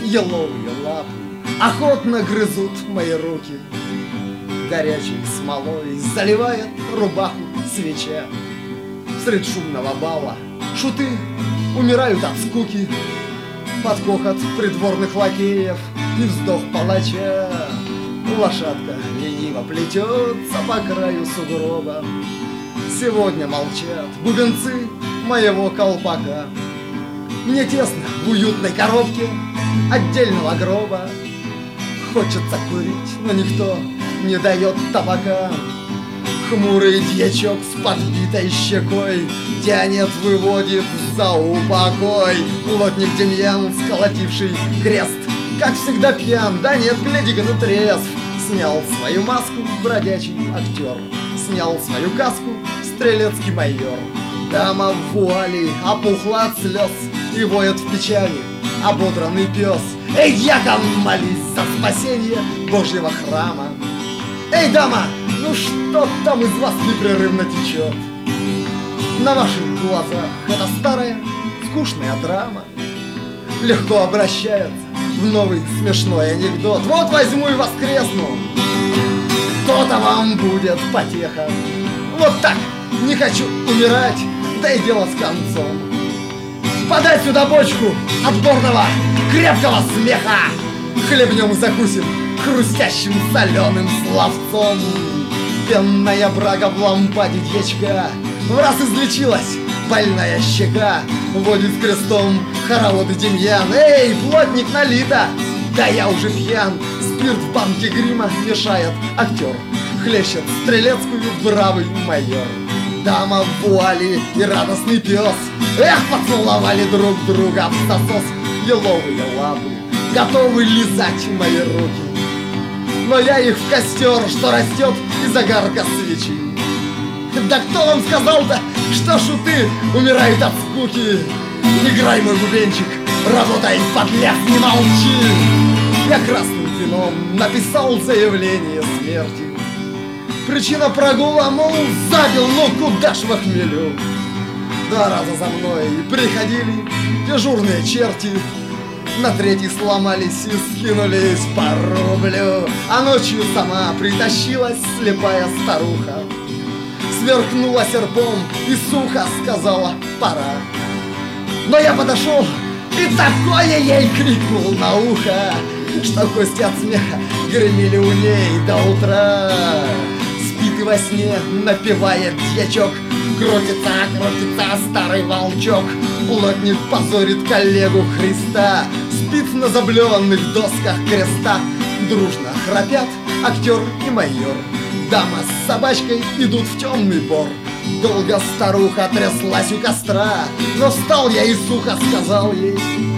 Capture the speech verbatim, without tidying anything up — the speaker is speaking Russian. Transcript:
еловые лапы охотно грызут мои руки. Горячей смолой заливает рубаху свеча. Средь шумного бала шуты умирают от скуки. Под хохот придворных лакеев и вздох палача лошадка лениво плетется по краю сугроба. Сегодня молчат бубенцы моего колпака. Мне тесно в уютной коробке отдельного гроба. Хочется курить, но никто не дает табака. Хмурый дьячок с подбитой щекой тянет, выводит за упокой. Плотник Демьян, сколотивший крест, как всегда пьян, да нет, гляди-ка, ну трезв. Снял свою маску бродячий актер, снял свою каску стрелецкий майор. Дама в вуале опухла от слез и воет в печали ободранный пес. Эй, дьякон, молись за спасение Божьего храма. Эй, дама, ну что там из вас непрерывно течет? На ваших глазах эта старая скучная драма легко обращается в новый смешной анекдот. Вот возьму и воскресну, то-то вам будет потеха. Вот так, не хочу умирать, да и дело с концом. Подай сюда бочку отборного крепкого смеха. Хлебнем и закусим хрустящим соленым словцом. Пенная брага в лампаде дьячка в раз излечилась больная щека. Водит крестом хоровод и Демьян. Эй, плотник, налито! Да я уже пьян. Спирт в банке грима мешает актер. Хлещет стрелецкую бравый майор. Дама в вуале и радостный пес, эх, поцеловали друг друга в засос. Еловые лапы готовы лизать мои руки, но я их в костер, что растет из огарка свечи. Да кто вам сказал-то, что шуты умирают от скуки? Играй, мой бубенчик, работай, подлец, не молчи. Я красным вином написал заявление смерти. Причина прогула, мол, забил, ну куда ж в хмелю. Два раза за мной приходили дежурные черти, на третий сломались и скинулись по рублю. А ночью сама притащилась слепая старуха, сверкнула серпом и сухо сказала: пора. Но я подошел и такое ей крикнул на ухо, что кости от смеха гремели у ней до утра. Спит и во сне напевает дьячок, крутится, крутится старый волчок. Плотник позорит коллегу Христа, спит на заблеванных досках креста. Дружно храпят актер и майор. Дама с собачкой идут в темный бор. Долго старуха тряслась у костра, но встал я и сухо сказал ей: